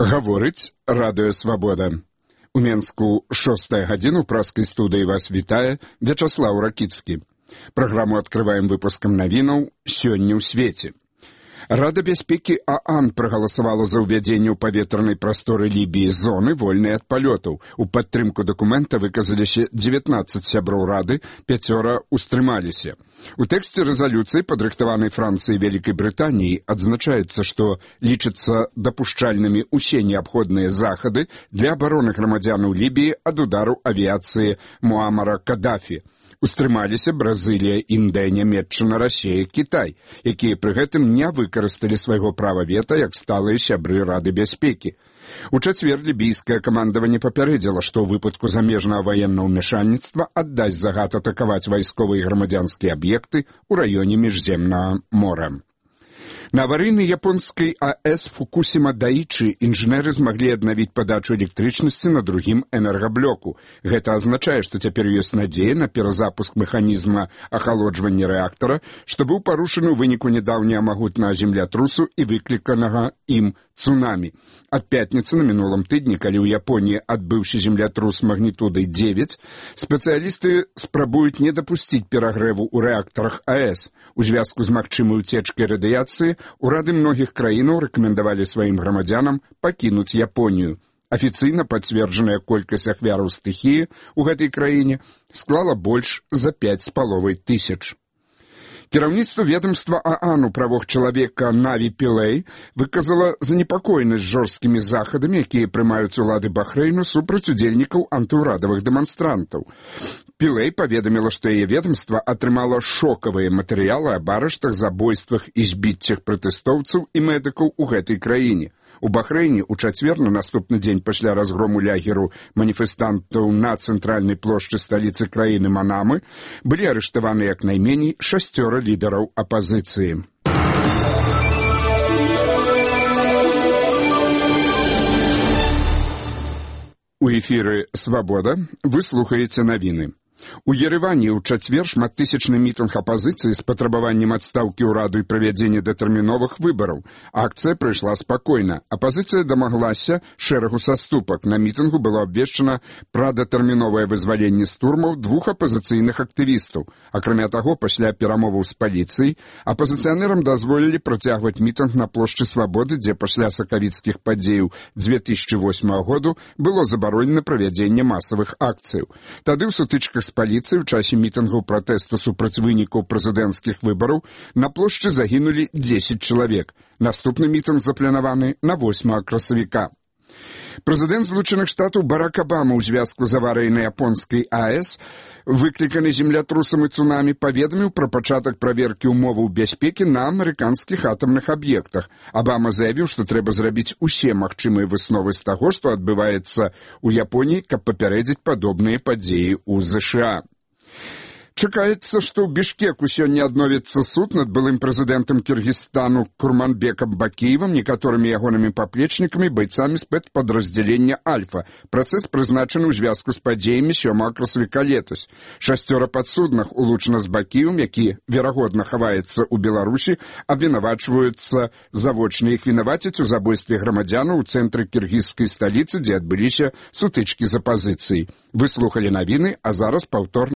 Гаворыць Радыё Свабода. У Менску 6 гадзіна ў праскай студыі вас вітае Вячаслаў Ракіцкі. Праграму адкрываем выпускам навінаў «Сёння ў свеце». Рада бяспекі ААН прагаласавала за ўвядзенне ў паветранай прасторы Лібіі зоны, вольнай ад палётаў. У падтрымку дакумента выказаліся 19 сяброў Рады, 5 устрымаліся. У тэксце рэзалюцыі, падрыхтаванай Францыяй і Вялікай Брытаніяй, адзначаецца, што лічацца дапушчальнымі ўсе неабходныя захады для абароны грамадзянаў Лібіі ад удару авіяцыі Муамара Кадафі. Устрымаліся Бразылія, Індыя, Нямецчына, Расія, Кітай, якія пры гэтым не выкарысталі свайго права вета як сталыя сябры Рады бяспекі. У чацвер лібійскае камандаванне папярэдзіла, што ў выпадку замежнага ваеннага ўмяшальніцтва аддасць загад атакаваць вайсковыя і грамадзянскія аб'екты ў раёне Міжземнага мора. На аварыйнай японскай АЭС Фукусіма-Дайчы інжынеры змаглі аднавіць падачу электрычнасці на другім энергаблоку. Гэта азначае, што цяпер ёсць надзея на перазапуск механізма ахалоджвання рэактара, што быў парушаны ў выніку нядаўняга магутнага землятрусу і выкліканага ім цунамі. Ад пятніцы на мінулым тыдні, калі ў Японіі адбыўся землятрус магнітудай 9, спецыялісты спрабуюць не дапусціць перагрэву ў рэактарах АЭС. У звязку з магчымай уцечкай радыяцыі урады многіх краінаў рэкамендавалі сваім грамадзянам пакінуць Японію. Афіцыйна пацверджаная колькасць ахвяраў стыхіі ў гэтай краіне склала больш за 5500. Кіраўніцтва ведомства ААН у правах чалавека Наві Пілэй выказала занепакоенасць жорсткімі захадамі, якія прымаюць улады Бахрэйну супраць удзельнікаў антыўрадавых дэманстрантаў. Пілэй паведаміла, што яе ведомства атрымала шокавыя матэрыялы аб арыштах, забойствах і збіццях пратэстоўцаў і медыкаў у гэтай краіне. У Бахрэйне ў чацвер на наступны дзень пасля разгрому лагеру маніфестантаў на цэнтральнай плошчы сталіцы краіны Манамы былі арыштаваны як найменей 6 лідараў апазіцыі. У эфіры «Свабода» вы слухаеце навіны. У Ерэвані ў чацвер шматтысячны мітынг апазіцыі з патрабаваннем адстаўкі ўраду і правядзення датэрміновых выбараў. Акцыя прайшла спакойна. Апазіцыя дамаглася шэрагу саступак. На мітынгу было абвешчана пра датэрміновае вызваленне з турмаў 2 апазіцыйных актывістаў. Акрамя таго, пасля перамоваў з паліцыяй, апазіцыянерам дазволілі працягваць мітынг на плошчы Свабоды, дзе пасля сакавіцкіх падзеяў 2008 году было забаронена правядзенне масавых акцыяў. Тады ў сутычках з паліцыяй у часе мітынгаў пратэсту супраць вынікаў прэзідэнцкіх выбараў на плошчы загінулі 10 чалавек. Наступны мітынг запланаваны на 8 красавіка. Прэзідэнт Злучаных Штатаў Барак Абама ў звязку з аварыяй на японскай АЭС, выкліканай землятрусам і цунамі, паведаміў пра пачатак праверкі ўмоваў бяспекі на амерыканскіх атамных аб'ектах. Абама заявіў, што трэба зрабіць усе магчымыя высновы з таго, што адбываецца ў Японіі, каб папярэдзіць падобныя падзеі ў ЗША. Чакаецца, што ў Бішкеку сёння адновіцца суд над былым прэзідэнтам Кіргізстану Курманбекам Бакіевым, некаторымі ягонымі паплечнікамі, байцамі спецпадраздзялення «Альфа». Працэс прызначаны ў звязку з падзеямі 7 красавіка летась. 6 падсудных улучана з Бакіевым, які, верагодна, хаваецца ў Беларусі, абвінавачваюцца завочна іх вінаваціць у забойстве грамадзянаў у цэнтры кіргізскай сталіцы, дзе адбыліся сутычкі з апазіцыяй. Вы слухалі навіны, а зараз паўтор